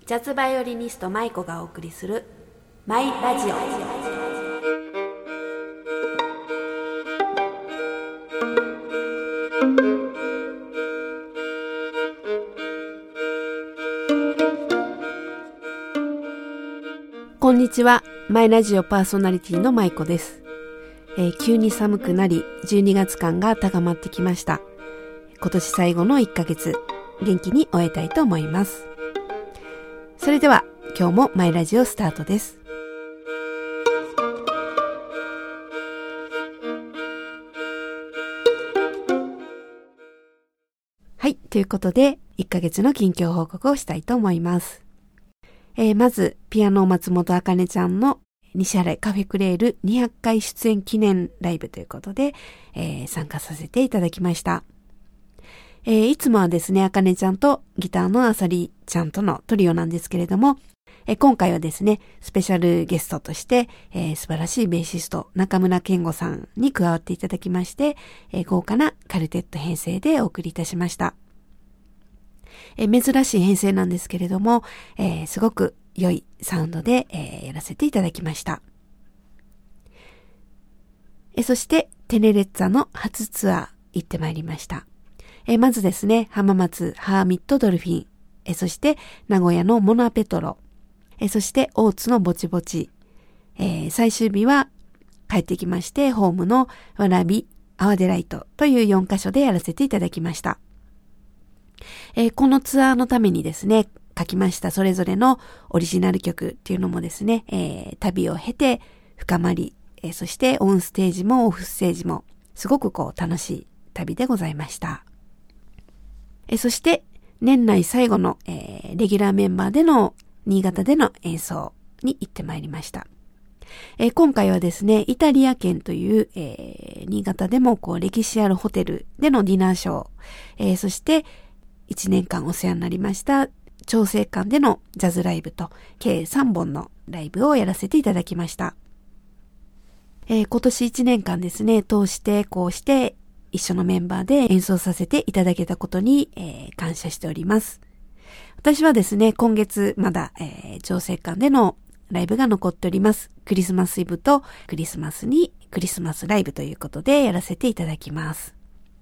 ジャズバイオリニスト舞子がお送りするマイラジオ。こんにちは、マイラジオパーソナリティの舞子です。急に寒くなり12月感が高まってきました。今年最後の1ヶ月、元気に終えたいと思います。それでは今日もマイラジオスタートです。はい、ということで1ヶ月の近況報告をしたいと思います。まずピアノ松本茜ちゃんの西原カフェクレール200回出演記念ライブということで、参加させていただきました。いつもはですね、茜ちゃんとギターのあさりちゃんとのトリオなんですけれども、今回はですね、スペシャルゲストとして、素晴らしいベーシスト中村健吾さんに加わっていただきまして、豪華なカルテット編成でお送りいたしました。珍しい編成なんですけれども、すごく良いサウンドで、やらせていただきました。そしてテネレッツァの初ツアー行ってまいりました。まずですね、浜松ハーミットドルフィン、そして名古屋のモナペトロ、そして大津のぼちぼち、最終日は帰ってきまして、ホームのわらびアワデライトという4カ所でやらせていただきました。このツアーのためにですね、書きましたそれぞれのオリジナル曲っていうのもですね、旅を経て深まり、そしてオンステージもオフステージもすごく楽しい旅でございました。そして年内最後の、レギュラーメンバーでの新潟での演奏に行ってまいりました。今回はですね、イタリア圏という、新潟でも歴史あるホテルでのディナーショー、そして1年間お世話になりました調整館でのジャズライブと計3本のライブをやらせていただきました。今年1年間ですね、通してこうして一緒のメンバーで演奏させていただけたことに、感謝しております。私はですね、今月まだ、調整館でのライブが残っております。クリスマスイブとクリスマスにクリスマスライブということでやらせていただきます。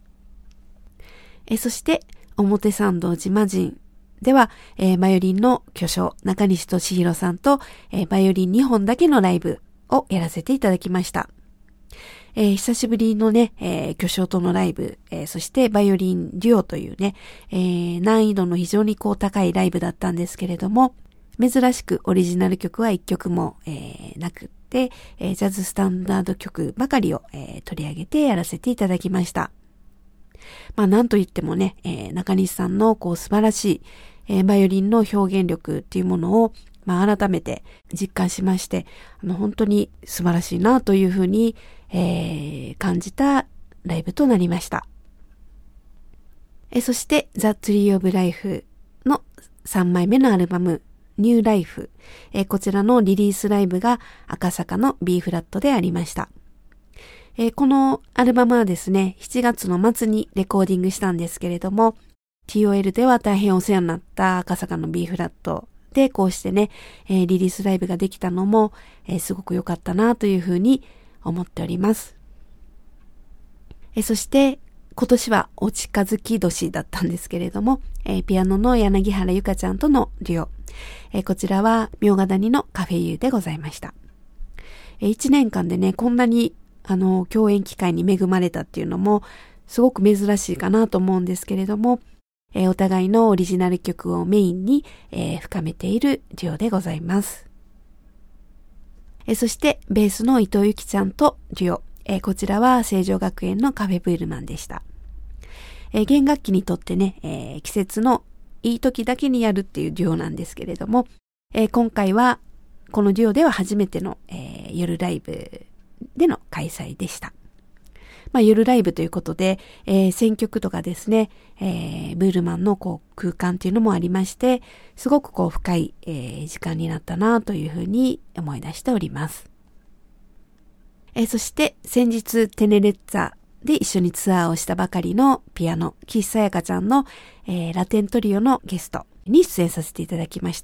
そして表参道島人では、バイオリンの巨匠中西俊弘さんと、バイオリン2本だけのライブをやらせていただきました。久しぶりのね、巨匠とのライブ、そしてバイオリンデュオというね、難易度の非常に高いライブだったんですけれども、珍しくオリジナル曲は1曲も、なくって、ジャズスタンダード曲ばかりを、取り上げてやらせていただきました。なんといってもね、中西さんの素晴らしい、バイオリンの表現力っていうものを、改めて実感しまして、本当に素晴らしいなというふうに、感じたライブとなりました。そして、The Tree of Life の3枚目のアルバム、ニューライフ、こちらのリリースライブが赤坂の B フラットでありました。このアルバムはですね、7月の末にレコーディングしたんですけれども、TOL では大変お世話になった赤坂の B フラットでこうしてね、リリースライブができたのも、すごく良かったなというふうに思っております。そして今年はお近づき年だったんですけれども、ピアノの柳原ゆかちゃんとのデュオ、こちらは茗荷谷のカフェユーでございました。1年間でね、こんなに共演機会に恵まれたっていうのもすごく珍しいかなと思うんですけれども、お互いのオリジナル曲をメインに、深めているデュオでございます。そしてベースの伊藤由紀ちゃんとデュオ、こちらは成城学園のカフェブイルマンでした。弦楽器にとってね、季節のいい時だけにやるっていうデュオなんですけれども、今回はこのデュオでは初めての、夜ライブでの開催でした。夜ライブということで、選曲とかですね、ブールマンの空間というのもありまして、すごく深い、時間になったなというふうに思い出しております。そして先日テネレッツァで一緒にツアーをしたばかりのピアノ岸さやかちゃんの、ラテントリオのゲストに出演させていただきました。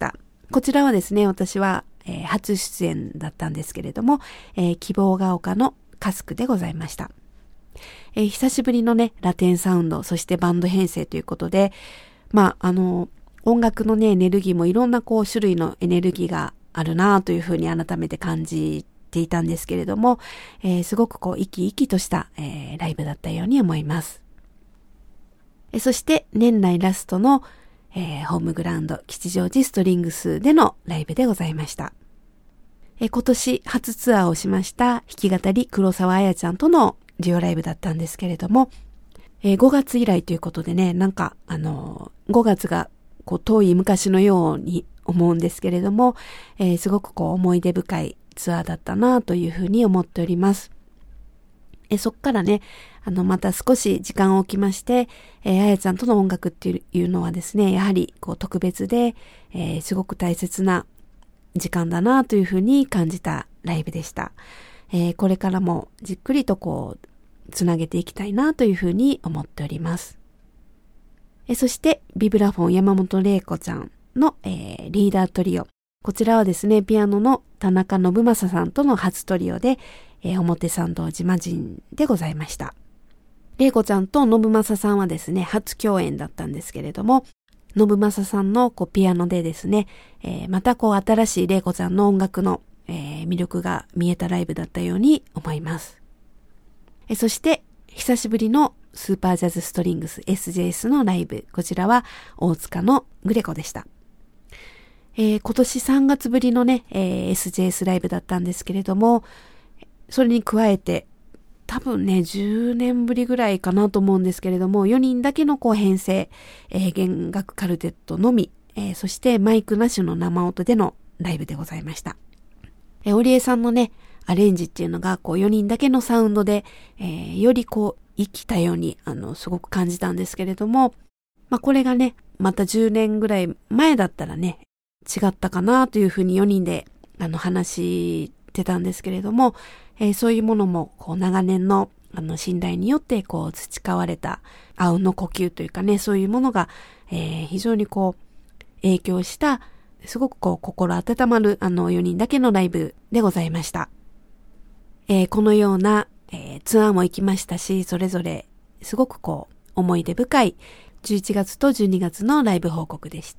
こちらはですね、私は、初出演だったんですけれども、希望が丘のカスクでございました。久しぶりのね、ラテンサウンド、そしてバンド編成ということで、音楽のね、エネルギーもいろんな種類のエネルギーがあるなというふうに改めて感じていたんですけれども、すごく生き生きとした、ライブだったように思います。そして年内ラストの、ホームグラウンド吉祥寺ストリングスでのライブでございました。今年初ツアーをしました弾き語り黒沢彩ちゃんとのデュオライブだったんですけれども、5月以来ということでね、5月が遠い昔のように思うんですけれども、すごく思い出深いツアーだったなというふうに思っております。そっからね、また少し時間を置きまして、あやちゃんとの音楽っていうのはですね、やはり特別で、すごく大切な時間だなというふうに感じたライブでした。これからもじっくりとつなげていきたいなというふうに思っております。そしてビブラフォン山本玲子ちゃんの、リーダートリオ。こちらはですね、ピアノの田中信正さんとの初トリオで、表参道島人でございました。玲子ちゃんと信正さんはですね、初共演だったんですけれども、信正さんのピアノでですね、また新しい玲子ちゃんの音楽の、魅力が見えたライブだったように思います。そして久しぶりのスーパージャズストリングス SJS のライブ、こちらは大塚のグレコでした。今年3月ぶりのね、SJS ライブだったんですけれども、それに加えて多分ね10年ぶりぐらいかなと思うんですけれども、4人だけの編成、弦楽カルテットのみ、そしてマイクなしの生音でのライブでございました。織江さんのねアレンジっていうのが4人だけのサウンドで、より生きたようにすごく感じたんですけれども、これがねまた10年ぐらい前だったらね違ったかなというふうに4人で話してたんですけれども、そういうものも長年の信頼によって培われたあうんの呼吸というかね、そういうものが、非常に影響したすごく心温まる4人だけのライブでございました。このような、ツアーも行きましたし、それぞれすごく思い出深い11月と12月のライブ報告でした。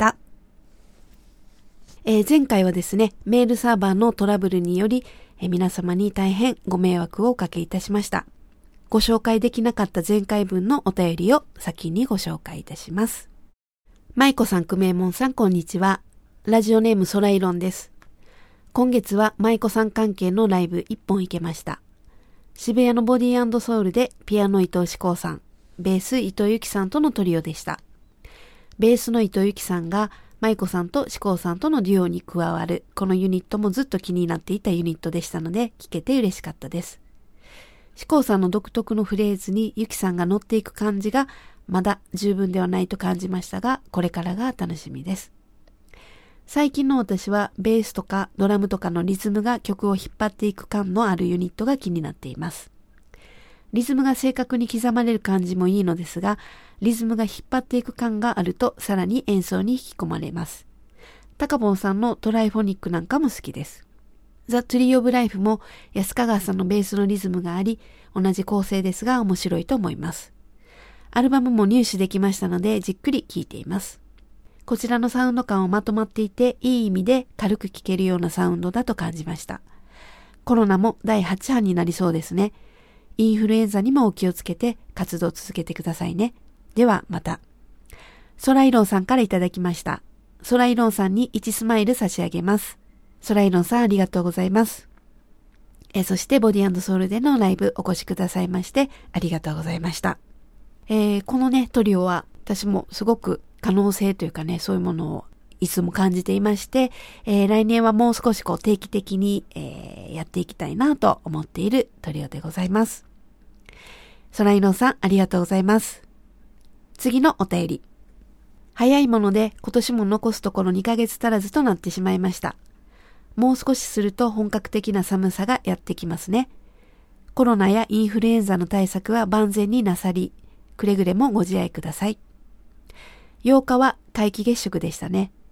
前回はですね、メールサーバーのトラブルにより、皆様に大変ご迷惑をおかけいたしました。ご紹介できなかった前回分のお便りを先にご紹介いたします。舞子さん、くめいもんさん、こんにちは。ラジオネームソライロンです。今月は舞子さん関係のライブ1本行けました。渋谷のボディ&ソウルでピアノ伊藤志功さん、ベース伊藤由紀さんとのトリオでした。ベースの伊藤由紀さんが舞子さんと志功さんとのデュオに加わるこのユニットもずっと気になっていたユニットでしたので聞けて嬉しかったです。志功さんの独特のフレーズに由紀さんが乗っていく感じがまだ十分ではないと感じましたが、これからが楽しみです。最近の私はベースとかドラムとかのリズムが曲を引っ張っていく感のあるユニットが気になっています。リズムが正確に刻まれる感じもいいのですが、リズムが引っ張っていく感があるとさらに演奏に引き込まれます。タカボンさんのトライフォニックなんかも好きです。ザ・トゥリー・オブ・ライフも安川さんのベースのリズムがあり、同じ構成ですが面白いと思います。アルバムも入手できましたのでじっくり聴いています。こちらのサウンド感をまとまっていて、いい意味で軽く聴けるようなサウンドだと感じました。コロナも第8波になりそうですね。インフルエンザにもお気をつけて活動を続けてくださいね。ではまた。ソライロンさんからいただきました。ソライロンさんに1スマイル差し上げます。ソライロンさんありがとうございます。そしてボディ&ソウルでのライブお越しくださいましてありがとうございました。このねトリオは私もすごく可能性というかね、そういうものをいつも感じていまして、来年はもう少し定期的に、やっていきたいなと思っているトリオでございます。ソライロンさんありがとうございます。次のお便り。早いもので今年も残すところ2ヶ月足らずとなってしまいました。もう少しすると本格的な寒さがやってきますね。コロナやインフルエンザの対策は万全になさり、くれぐれもご自愛ください。8日は皆既月食でしたね。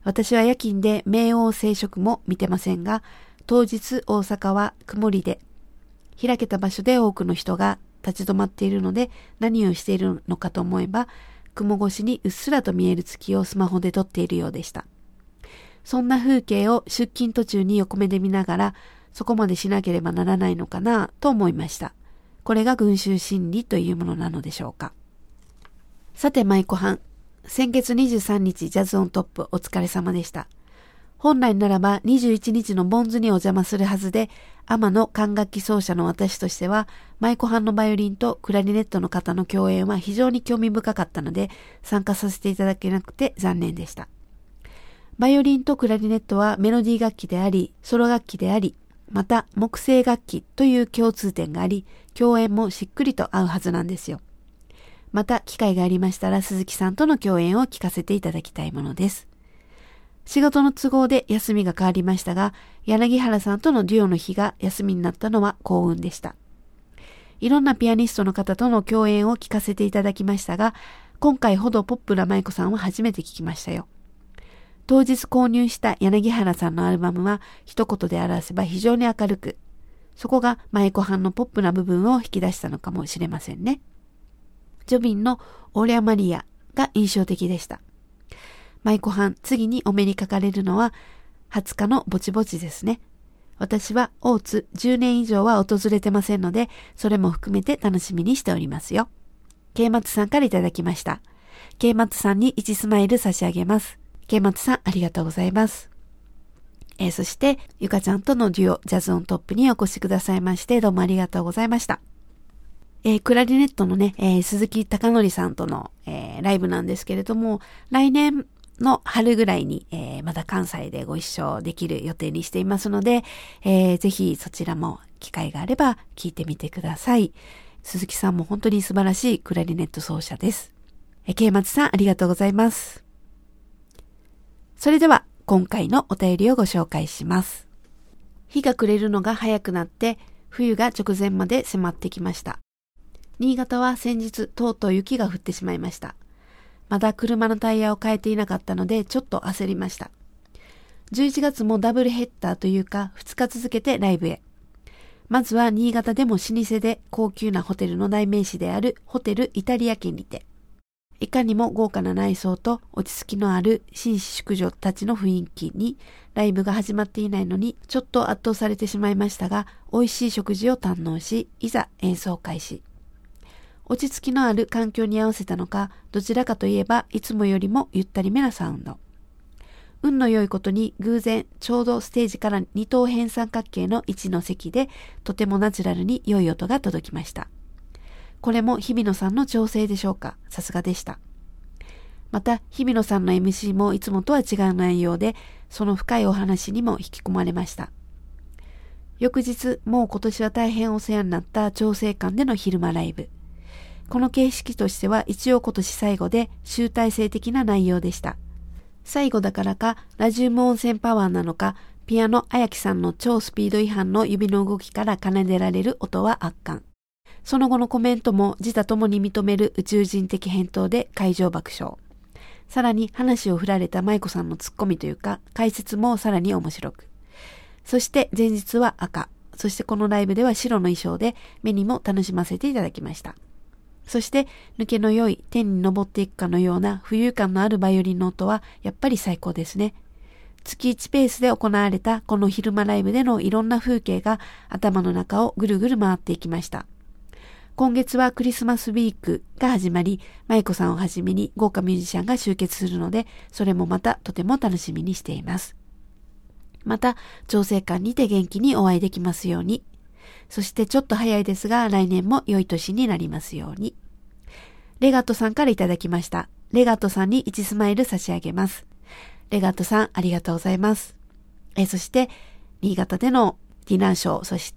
私は夜勤で冥王星食も見てませんが、当日大阪は曇りで、開けた場所で多くの人が立ち止まっているので何をしているのかと思えば、雲越しにうっすらと見える月をスマホで撮っているようでした。そんな風景を出勤途中に横目で見ながら、そこまでしなければならないのかなと思いました。これが群衆心理というものなのでしょうか。さて、舞妓班。先月23日ジャズオントップお疲れ様でした。本来ならば21日のボンズにお邪魔するはずで、天の管楽器奏者の私としては、舞妓班のバイオリンとクラリネットの方の共演は非常に興味深かったので、参加させていただけなくて残念でした。バイオリンとクラリネットはメロディー楽器であり、ソロ楽器であり、また木製楽器という共通点があり、共演もしっくりと合うはずなんですよ。また機会がありましたら鈴木さんとの共演を聞かせていただきたいものです。仕事の都合で休みが変わりましたが、柳原さんとのデュオの日が休みになったのは幸運でした。いろんなピアニストの方との共演を聞かせていただきましたが、今回ほどポップな舞妓さんは初めて聞きましたよ。当日購入した柳原さんのアルバムは一言で表せば非常に明るく、そこが舞妓班のポップな部分を引き出したのかもしれませんね。ジョビンのオレアマリアが印象的でした。舞妓班、次にお目にかかれるのは20日のぼちぼちですね。私は大津10年以上は訪れてませんので、それも含めて楽しみにしておりますよ。ケイマツさんからいただきました。ケイマツさんに1スマイル差し上げます。ケイマツさんありがとうございます。そして、ゆかちゃんとのデュオジャズオントップにお越しくださいまして、どうもありがとうございました。クラリネットのね、鈴木貴則さんとの、ライブなんですけれども、来年の春ぐらいに、また関西でご一緒できる予定にしていますので、ぜひそちらも機会があれば聞いてみてください。鈴木さんも本当に素晴らしいクラリネット奏者です。ケイマツさんありがとうございます。それでは今回のお便りをご紹介します。日が暮れるのが早くなって冬が直前まで迫ってきました。新潟は先日とうとう雪が降ってしまいました。まだ車のタイヤを変えていなかったのでちょっと焦りました。11月もダブルヘッダーというか2日続けてライブへ。まずは新潟でも老舗で高級なホテルの代名詞であるホテルイタリア軒にて。いかにも豪華な内装と落ち着きのある紳士淑女たちの雰囲気にライブが始まっていないのにちょっと圧倒されてしまいましたが、美味しい食事を堪能し、いざ演奏開始。落ち着きのある環境に合わせたのか、どちらかといえばいつもよりもゆったりめなサウンド。運の良いことに偶然ちょうどステージから二等辺三角形の位置の席でとてもナチュラルに良い音が届きました。これも日比野さんの調整でしょうか。さすがでした。また日比野さんの MC もいつもとは違う内容で、その深いお話にも引き込まれました。翌日、もう今年は大変お世話になった調整館での昼間ライブ。この形式としては一応今年最後で集大成的な内容でした。最後だからかラジウム温泉パワーなのか、ピアノ綾木さんの超スピード違反の指の動きから奏でられる音は圧巻。その後のコメントも自他ともに認める宇宙人的返答で会場爆笑。さらに話を振られた舞妓さんのツッコミというか解説もさらに面白く。そして前日は赤。そしてこのライブでは白の衣装で目にも楽しませていただきました。そして抜けの良い天に昇っていくかのような浮遊感のあるバイオリンの音はやっぱり最高ですね。月1ペースで行われたこの昼間ライブでのいろんな風景が頭の中をぐるぐる回っていきました。今月はクリスマスウィークが始まり、舞妓さんをはじめに豪華ミュージシャンが集結するので、それもまたとても楽しみにしています。また、調整館にて元気にお会いできますように。そしてちょっと早いですが、来年も良い年になりますように。レガットさんからいただきました。レガットさんに1スマイル差し上げます。レガットさん、ありがとうございます。そして、新潟でのディナーショー、そして、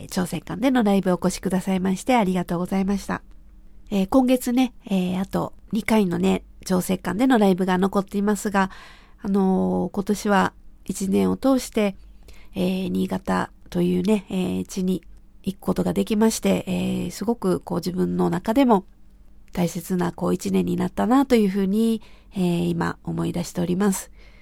調整館でのライブをお越しくださいましてありがとうございました。今月ね、あと2回のね、調整館でのライブが残っていますが、今年は1年を通して、新潟というね、地に行くことができまして、すごくこう自分の中でも大切なこう1年になったなというふうに、今思い出しております。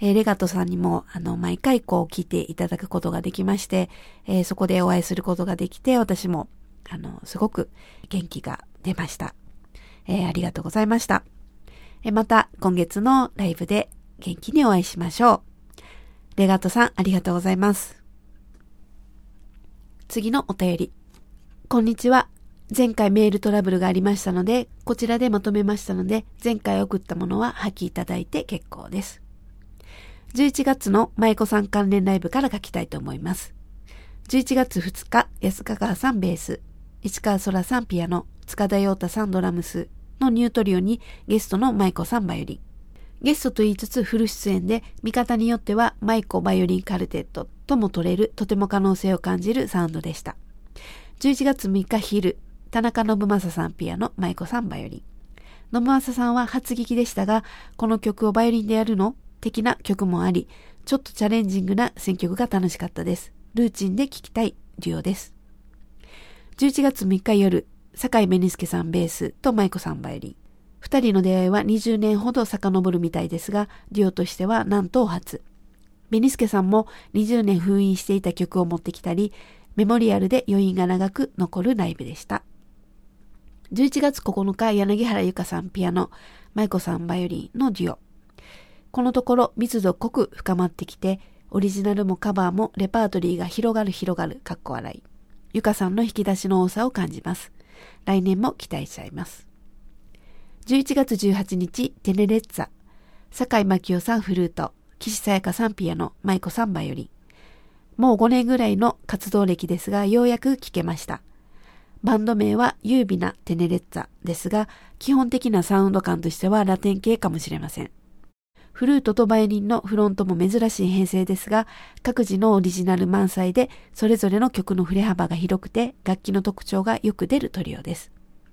レガトさんにも毎回聞いていただくことができまして、そこでお会いすることができて、私もすごく元気が出ました。ありがとうございました。また今月のライブで元気にお会いしましょう。レガトさんありがとうございます。次のお便り。こんにちは。前回メールトラブルがありましたので、こちらでまとめましたので、前回送ったものは破棄いただいて結構です。11月の舞妓さん関連ライブから書きたいと思います。11月2日、安川さんベース、市川空さんピアノ、塚田陽太さんドラムスのニュートリオにゲストの舞妓さんバイオリン。ゲストと言いつつフル出演で、見方によっては舞妓バイオリンカルテットとも取れるとても可能性を感じるサウンドでした。11月6日昼、田中信正さんピアノ、舞妓さんバイオリン。信正さんは初聞きでしたが、この曲をバイオリンでやるの的な曲もあり、ちょっとチャレンジングな選曲が楽しかったです。ルーチンで聴きたいデュオです。11月3日夜、坂井紅介さんベースと舞妓さんバイオリン。二人の出会いは20年ほど遡るみたいですが、デュオとしてはなんと初。紅介さんも20年封印していた曲を持ってきたり、メモリアルで余韻が長く残るライブでした。11月9日、柳原由香さんピアノ、舞妓さんバイオリンのデュオ。このところ密度濃く深まってきて、オリジナルもカバーもレパートリーが広がる、かっこ笑い。ゆかさんの引き出しの多さを感じます。来年も期待しちゃいます。11月18日、テネレッツァ。坂井真紀夫さんフルート、岸さやかさんピアノ、舞妓さんバイオリン。もう5年ぐらいの活動歴ですが、ようやく聴けました。バンド名は優美なテネレッツァですが、基本的なサウンド感としてはラテン系かもしれません。フルートとバイオリンのフロントも珍しい編成ですが、各自のオリジナル満載で、それぞれの曲の振れ幅が広くて、楽器の特徴がよく出るトリオです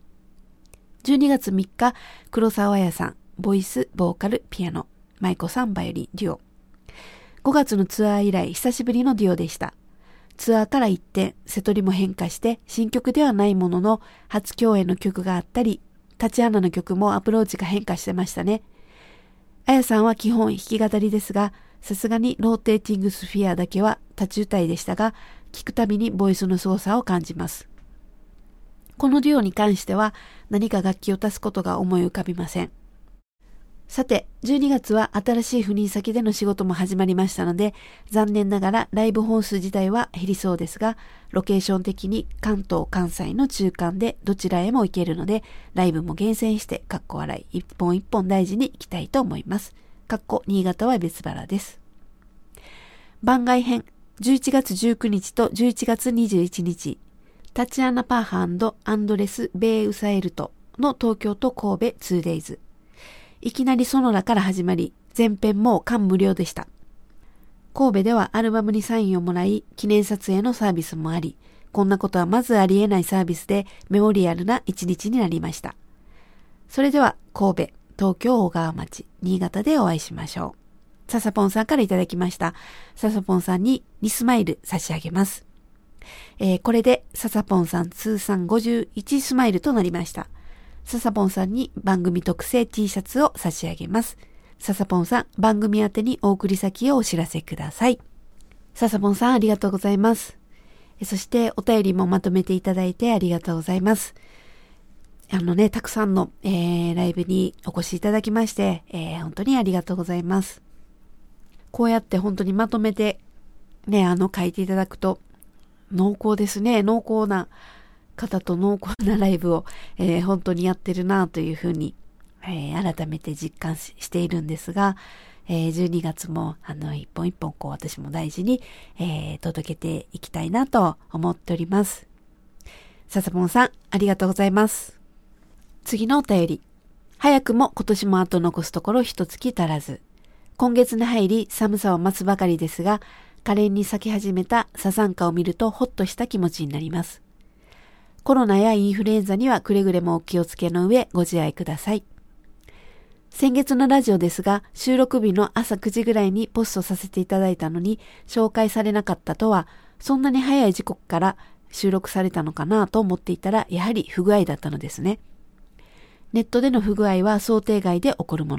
。12月3日、黒沢彩さん、ボイス、ボーカル、ピアノ、舞妓さんバイオリン、デュオ。5月のツアー以来、久しぶりのデュオでした。ツアーから一転、瀬戸りも変化して、新曲ではないものの、初共演の曲があったり、タチアナの曲もアプローチが変化してましたね。あやさんは基本弾き語りですが、さすがにローテーティングスフィアだけは立ち歌いでしたが、聞くたびにボイスの凄さを感じます。このデュオに関しては何か楽器を足すことが思い浮かびません。さて、12月は新しい赴任先での仕事も始まりましたので、残念ながらライブ本数自体は減りそうですが、ロケーション的に関東・関西の中間でどちらへも行けるので、ライブも厳選して、かっこ笑い、一本一本大事に行きたいと思います。かっこ新潟は別腹です。番外編、11月19日と11月21日、タチアナ・パーハアンドレス・ベイ・ウサエルトの東京と神戸 2days。いきなりソノラから始まり、前編も間無料でした。神戸ではアルバムにサインをもらい、記念撮影のサービスもあり、こんなことはまずありえないサービスでメモリアルな一日になりました。それでは神戸、東京小川町、新潟でお会いしましょう。ササポンさんからいただきました。ササポンさんに2スマイル差し上げます。これでササポンさん通算51スマイルとなりました。ササポンさんに番組特製 T シャツを差し上げます。ササポンさん、番組宛てにお送り先をお知らせください。ササポンさん、ありがとうございます。そしてお便りもまとめていただいてありがとうございます。たくさんの、ライブにお越しいただきまして、本当にありがとうございます。こうやって本当にまとめてね、書いていただくと濃厚ですね。濃厚な方と濃厚なライブを、本当にやってるなというふうに、改めて実感しているんですが、12月も一本一本私も大事に、届けていきたいなと思っております。ササポンさん、ありがとうございます。次のお便り。早くも今年もあと残すところ一月足らず。今月に入り寒さを待つばかりですが、可憐に咲き始めたサザンカを見るとほっとした気持ちになります。コロナやインフルエンザにはくれぐれもお気をつけの上ご自愛ください。先月のラジオですが、収録日の朝9時ぐらいにポストさせていただいたのに紹介されなかったとは、そんなに早い時刻から収録されたのかなと思っていたら、やはり不具合だったのですね。ネットでの不具合は想定外で起こるもの。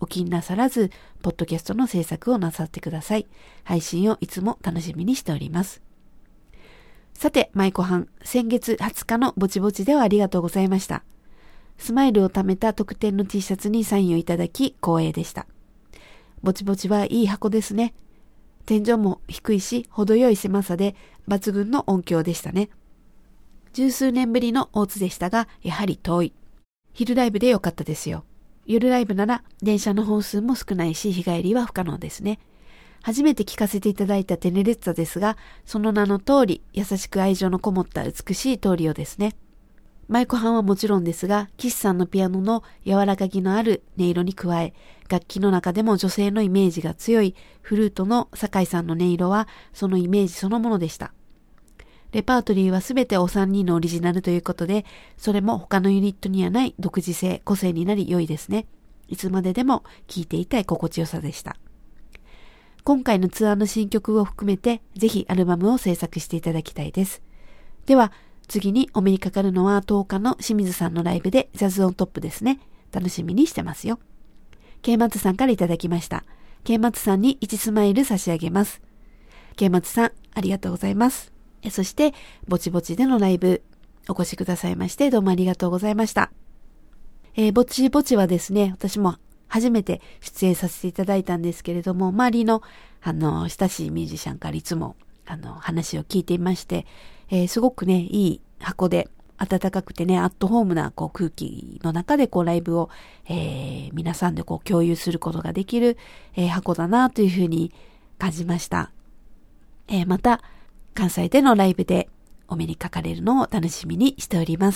お気になさらず、ポッドキャストの制作をなさってください。配信をいつも楽しみにしております。さて、舞妓はん、先月20日のぼちぼちではありがとうございました。スマイルを貯めた特典の T シャツにサインをいただき光栄でした。ぼちぼちはいい箱ですね。天井も低いし、程よい狭さで抜群の音響でしたね。十数年ぶりの大津でしたが、やはり遠い。昼ライブでよかったですよ。夜ライブなら電車の本数も少ないし、日帰りは不可能ですね。初めて聞かせていただいたテネレッツァですが、その名の通り、優しく愛情のこもった美しいトリオですね。舞妓はんはもちろんですが、岸さんのピアノの柔らかぎのある音色に加え、楽器の中でも女性のイメージが強いフルートの酒井さんの音色は、そのイメージそのものでした。レパートリーはすべてお三人のオリジナルということで、それも他のユニットにはない独自性、個性になり良いですね。いつまででも聴いていたい心地よさでした。今回のツアーの新曲を含めて、ぜひアルバムを制作していただきたいです。では、次にお目にかかるのは10日の清水さんのライブでジャズオントップですね。楽しみにしてますよ。K松さんからいただきました。K松さんに1スマイル差し上げます。K松さん、ありがとうございます。そして、ぼちぼちでのライブ、お越しくださいまして、どうもありがとうございました。ぼちぼちはですね、私も初めて出演させていただいたんですけれども、周りの、親しいミュージシャンからいつも、話を聞いていまして、すごくね、いい箱で、暖かくてね、アットホームな空気の中でライブを、皆さんで共有することができる、箱だなというふうに感じました。また、関西でのライブでお目にかかれるのを楽しみにしております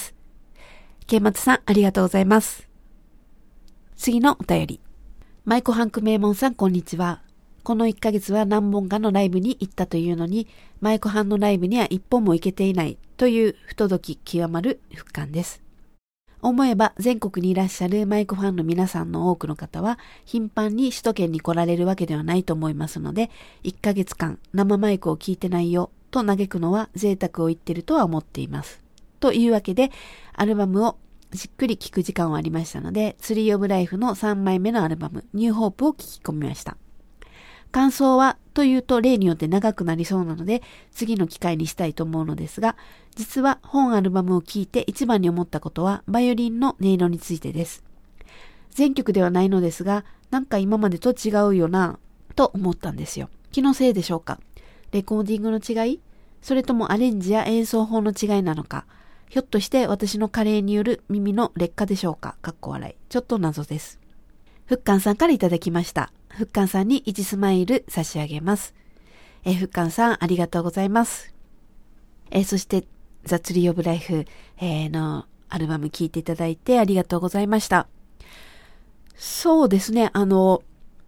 。K松さん、ありがとうございます。次のお便り。舞妓ハンク名門さん、こんにちは。この1ヶ月は何本かのライブに行ったというのに、舞妓ハンのライブには1本も行けていないという不届き極まる復刊です。思えば全国にいらっしゃる舞妓ファンの皆さんの多くの方は頻繁に首都圏に来られるわけではないと思いますので、1ヶ月間生マイクを聞いてないよと嘆くのは贅沢を言ってるとは思っています。というわけで、アルバムをじっくり聴く時間はありましたので、ツリーオブライフの3枚目のアルバム、ニューホープを聴き込みました。感想はというと例によって長くなりそうなので、次の機会にしたいと思うのですが、実は本アルバムを聴いて一番に思ったことは、バイオリンの音色についてです。全曲ではないのですが、なんか今までと違うよな、と思ったんですよ。気のせいでしょうか。レコーディングの違い？それともアレンジや演奏法の違いなのか。ひょっとして私の加齢による耳の劣化でしょうか。かっこ笑い。ちょっと謎です。ふっかんさんからいただきました。ふっかんさんに1スマイル差し上げます。ふっかんさんありがとうございます。そしてザ・ツリー・オブ・ライフ、のアルバム聴いていただいてありがとうございました。そうですね、この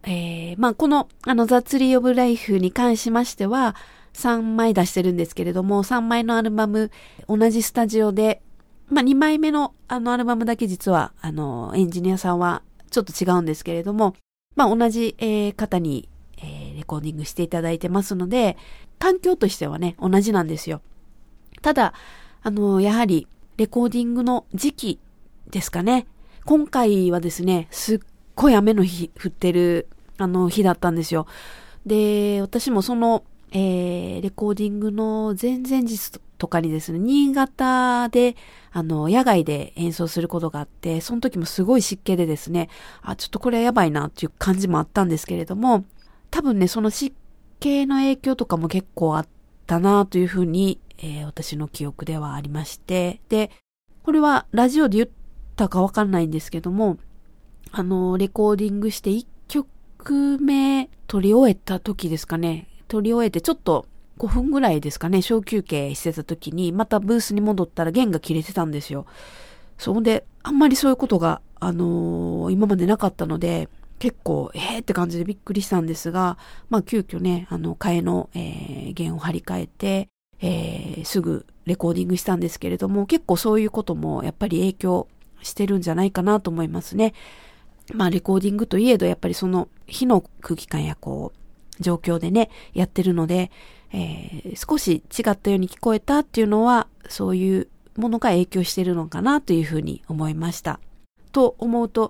ザ・ツリー・オブ・ライフに関しましては3枚出してるんですけれども、3枚のアルバム同じスタジオで、2枚目のアルバムだけ実はエンジニアさんはちょっと違うんですけれども、同じ、方に、レコーディングしていただいてますので、環境としてはね、同じなんですよ。ただ、やはり、レコーディングの時期ですかね。今回はですね、すっごい雨の日、降ってる、日だったんですよ。で、私もその、レコーディングの前々日とかにですね、新潟で、野外で演奏することがあって、その時もすごい湿気でですね、ちょっとこれはやばいなっていう感じもあったんですけれども、多分ね、その湿気の影響とかも結構あったなというふうに、私の記憶ではありまして、で、これはラジオで言ったかわかんないんですけども、レコーディングして1曲目取り終えた時ですかね、取り終えてちょっと5分ぐらいですかね、小休憩してた時に、またブースに戻ったら弦が切れてたんですよ。そんで、あんまりそういうことが、今までなかったので、結構、って感じでびっくりしたんですが、急遽ね、替えの、弦を張り替えて、すぐレコーディングしたんですけれども、結構そういうこともやっぱり影響してるんじゃないかなと思いますね。レコーディングといえど、やっぱりその日の空気感や状況でね、やってるので、少し違ったように聞こえたっていうのは、そういうものが影響してるのかなというふうに思いました。と思うと、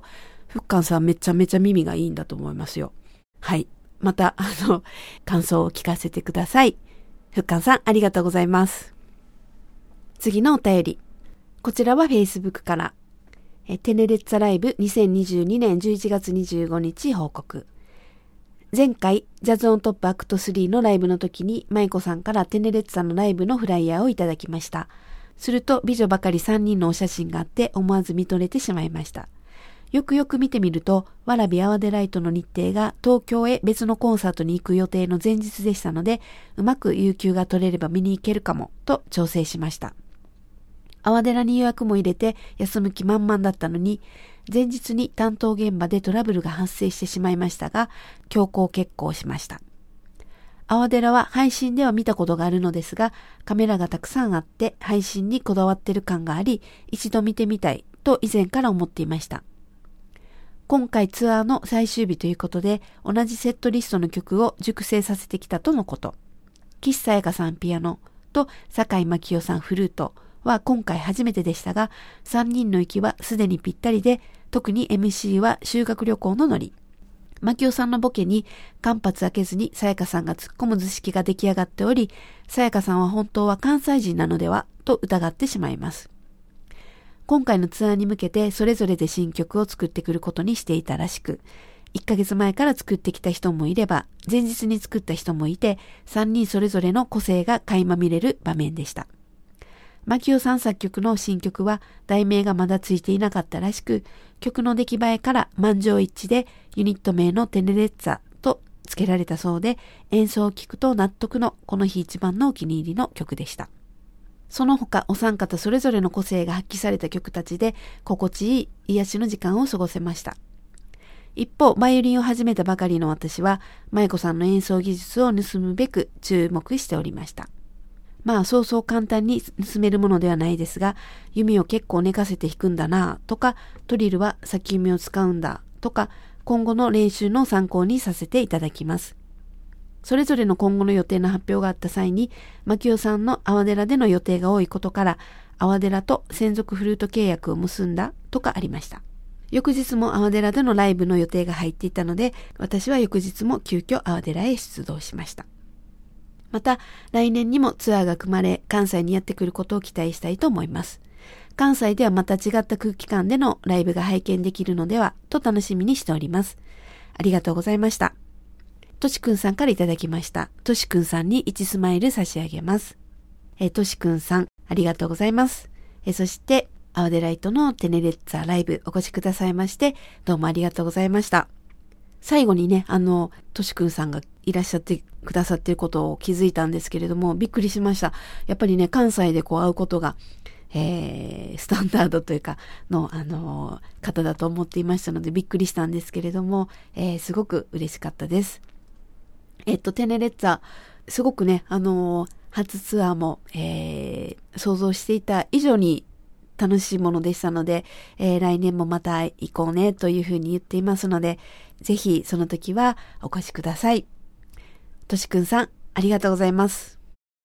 ふっかんさんめちゃめちゃ耳がいいんだと思いますよ。はい。また、感想を聞かせてください。ふっかんさん、ありがとうございます。次のお便り。こちらは Facebook から。テネレッツァライブ2022年11月25日報告。前回、ジャズオントップアクト3のライブの時に、舞子さんからテネレッツァのライブのフライヤーをいただきました。すると、美女ばかり3人のお写真があって、思わず見とれてしまいました。よくよく見てみると、わらびアワデライトの日程が東京へ別のコンサートに行く予定の前日でしたので、うまく有給が取れれば見に行けるかも、と調整しました。アワデラに予約も入れて休む気満々だったのに、前日に担当現場でトラブルが発生してしまいましたが、強行決行しました。アワデラは配信では見たことがあるのですが、カメラがたくさんあって配信にこだわってる感があり、一度見てみたいと以前から思っていました。今回ツアーの最終日ということで、同じセットリストの曲を熟成させてきたとのこと。岸さやかさんピアノと坂井真紀夫さんフルートは今回初めてでしたが、3人の息はすでにぴったりで、特に MC は修学旅行のノリ。真紀夫さんのボケに間髪開けずにさやかさんが突っ込む図式が出来上がっており、さやかさんは本当は関西人なのではと疑ってしまいます。今回のツアーに向けてそれぞれで新曲を作ってくることにしていたらしく、1ヶ月前から作ってきた人もいれば、前日に作った人もいて、3人それぞれの個性が垣間見れる場面でした。真紀夫さん作曲の新曲は題名がまだついていなかったらしく、曲の出来栄えから満場一致でユニット名のテネレッツァと付けられたそうで、演奏を聴くと納得のこの日一番のお気に入りの曲でした。その他お三方それぞれの個性が発揮された曲たちで心地いい癒しの時間を過ごせました。一方、バイオリンを始めたばかりの私は、舞子さんの演奏技術を盗むべく注目しておりました。まあそうそう簡単に盗めるものではないですが、弓を結構寝かせて弾くんだなとか、トリルは先弓を使うんだとか、今後の練習の参考にさせていただきます。それぞれの今後の予定の発表があった際に、真紀夫さんのアワデラでの予定が多いことから、アワデラと専属フルート契約を結んだとかありました。翌日もアワデラでのライブの予定が入っていたので、私は翌日も急遽アワデラへ出動しました。また、来年にもツアーが組まれ、関西にやってくることを期待したいと思います。関西ではまた違った空気感でのライブが拝見できるのでは、と楽しみにしております。ありがとうございました。としくんさんからいただきました。としくんさんに1スマイル差し上げます。としくんさん、ありがとうございます。そして、アワデライトのテネレッツァライブお越しくださいまして、どうもありがとうございました。最後にね、としくんさんがいらっしゃってくださっていることを気づいたんですけれども、びっくりしました。やっぱりね、関西で会うことが、スタンダードというかの、方だと思っていましたのでびっくりしたんですけれども、すごく嬉しかったです。テネレッツァ、すごくね、初ツアーも、想像していた以上に楽しいものでしたので、来年もまた行こうねというふうに言っていますので、ぜひその時はお越しください。としくんさん、ありがとうございます。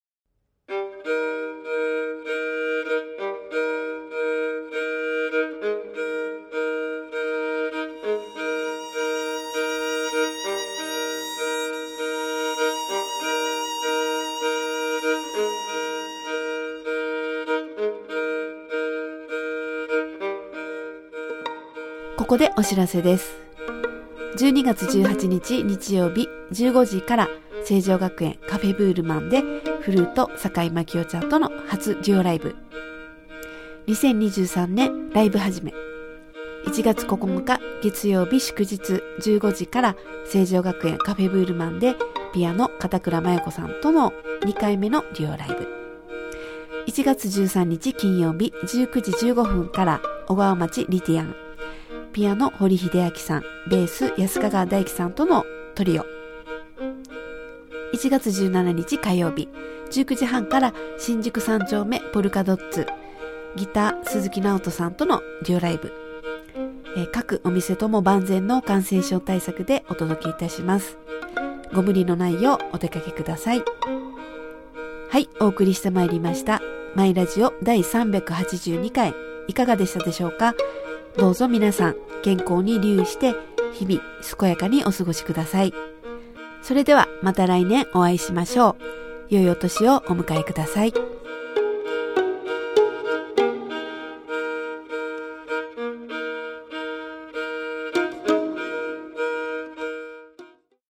ここでお知らせです。12月18日日曜日15時から成城学園カフェブールマンでフルート坂井真紀夫ちゃんとの初デュオライブ。2023年ライブ始め。1月9日月曜日祝日15時から成城学園カフェブールマンでピアノ片倉真由子さんとの2回目のデュオライブ。1月13日金曜日19時15分から小川町リティアン。ピアノ堀秀明さん、ベース安川大樹さんとのトリオ。1月17日火曜日19時半から新宿3丁目ポルカドッツ。ギター鈴木直人さんとのデュオライブ。各お店とも万全の感染症対策でお届けいたします。ご無理のないようお出かけください。はい、お送りしてまいりましたマイラジオ第382回、いかがでしたでしょうか。 どうぞ皆さん健康に留意して日々健やかにお過ごしください。それではまた来年お会いしましょう。良いお年をお迎えください。